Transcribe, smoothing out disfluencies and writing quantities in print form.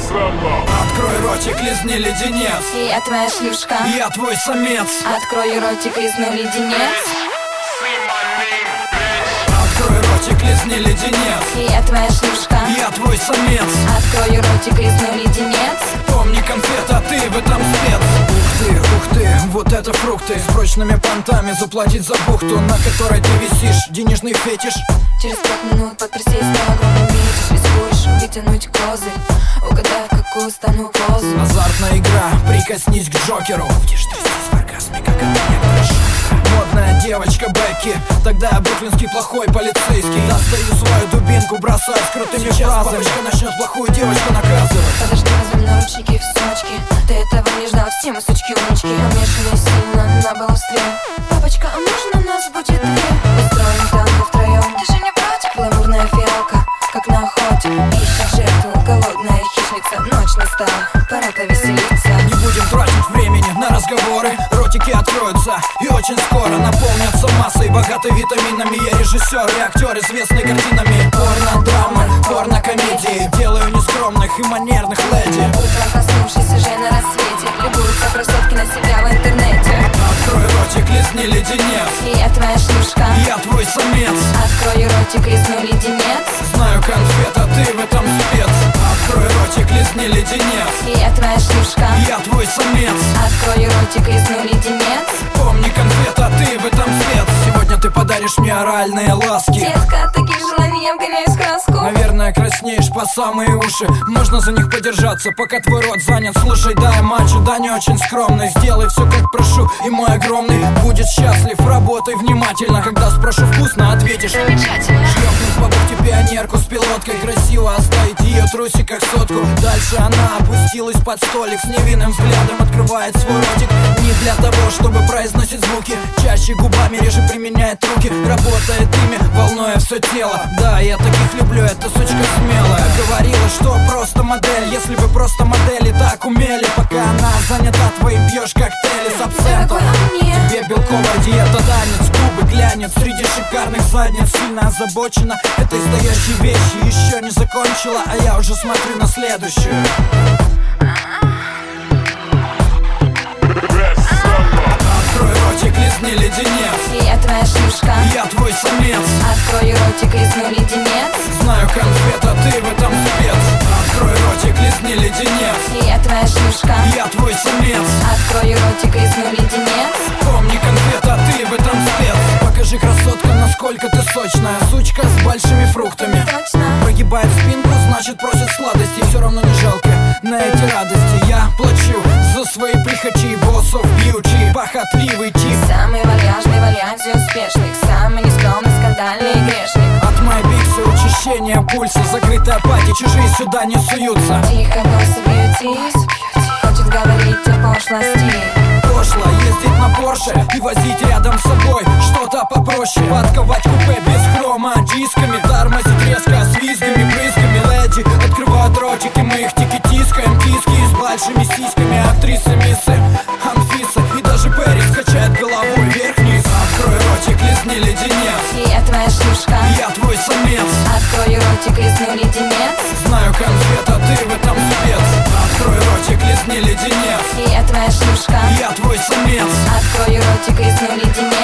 Открой ротик, лизни леденец. Я твоя шлюшка. Я твой самец. Открой ротик, лизну леденец. Открой ротик, лизни леденец. Я твоя шлюшка. Я твой самец. Открой ротик, лизну леденец. Помни конфета, ты в этом спец. Ух ты, вот это фрукты с прочными понтами. Заплатить за бухту, на которой ты висишь. Денежный фетиш. Через 5 минут под присесть на огромный меч. Рискуешь вытянуть козырь, угадай, в какую стану позу. Азартная игра, прикоснись к Джокеру. Будешь трястись в оргазме, как это некоторые шоферы. Модная девочка Бекки, тогда я бруклинский плохой полицейский. Достаю свою дубинку, бросаю с крутыми фразами. Папочка начнет плохую девочку наказывать. Подожди, возьмем наручники в сумочке. Ты этого не ждал, все мы сучки-умочки. Помешаны сильно на баловстве. Папочка, а можно нас будет две? Устроим танго втроем. Ты же не против? Гламурная фиалка, как на охоте. Ищет жертву, голодная хищница. Ночь настала, пора повеселиться. Не будем тратить времени на разговоры. Ротики откроются и очень скоро наполнятся массой, богатой витаминами. Я режиссер и актер, известный картинами. Порно-драмы, порно-комедии. Делаю нескромных и манерных леди. Утром проснувшись уже на рассвете, любуются красотки на себя в интернете. Открой ротик, лизни леденец. Я твоя шлюшка. Я твой самец. Открой ротик, лизну леденец. Знаю конфета, ты в этом спец. Открой ротик, лизни леденец. Я твоя шлюшка. Я твой самец. Открой ротик, лизну леденец. Помни конфета, ты в этом спец. Сегодня ты подаришь мне оральные ласки. Детка, от таких желаний я вгоняюсь в краску. Наверное, краснеешь по самые уши. Можно за них подержаться, пока твой рот занят. Слушай, дай мачо, да не очень скромный. Сделай все, как прошу, и мой огромный будет счастлив. Работай внимательно, когда спрошу вкусно, ответишь замечательно. Шлепнуть по бухте пионерку с пилоткой. Красиво оставить ее трусиках сотку. Дальше она опустилась под столик. С невинным взглядом открывает свой ротик. Не для того, чтобы произносить звуки. Чаще губами, реже применяет руки. Работает ими, волнуя все тело. Да, я таких люблю, эта сучка смелая. Говорила, что просто модель. Если бы просто модели так умели. Пока она занята, твоим пьешь коктейли с абсентом. Тебе белковая диета, танец, губы глянет среди шикарных задниц. Сильно озабочена этой стоящей вещи. Еще не закончила, а я уже смотрю на следующую. Открой ротик, лизни леденец. Я твоя шлюшка. Я твой самец. Открой ротик, лизну леденец. Знаю конфета, ты в этом спец. Открой ротик, лизни леденец. Я твоя шлюшка. Я твой самец. Открой ротик, лизну леденец. Помни конфета, ты в этом спец. Покажи, красотка, насколько ты сочная. Сучка с большими фруктами. Точно. Прогибает спинку, значит просит сладости. Все равно не жалко на эти радости. Я плачу за свои прихочи. Боссов бьючи, похотливый тип. Самый вальяжный в альянсе успешных. Самый нескромный, скандальный грешник. От моей биксы учащение пульса. Закрытая пати, чужие сюда не суются. Тихо, босса, бьютись. Хочет говорить о пошлости. Пошло ездить на Порше и возить рядом с собой что-то попроще. Подковать купе без хрома дисками. Тормозить резко с визгами, брызгами. Леди открывают ротики, мы их тики-тискаем. Киски с большими сиськами. Актрисы, миссы, Анфиса и даже Пэрис качает головой вверх-вниз. Открой ротик, лизни леденец. Я твоя шлюшка. Я твой самец. Открой ротик, лизну леденец. Знаю конфета, ты в этом спец. Открой ротик, лизни леденец. Я твоя шлюшка. Я твой самец. Открой ротик, лизну леденец.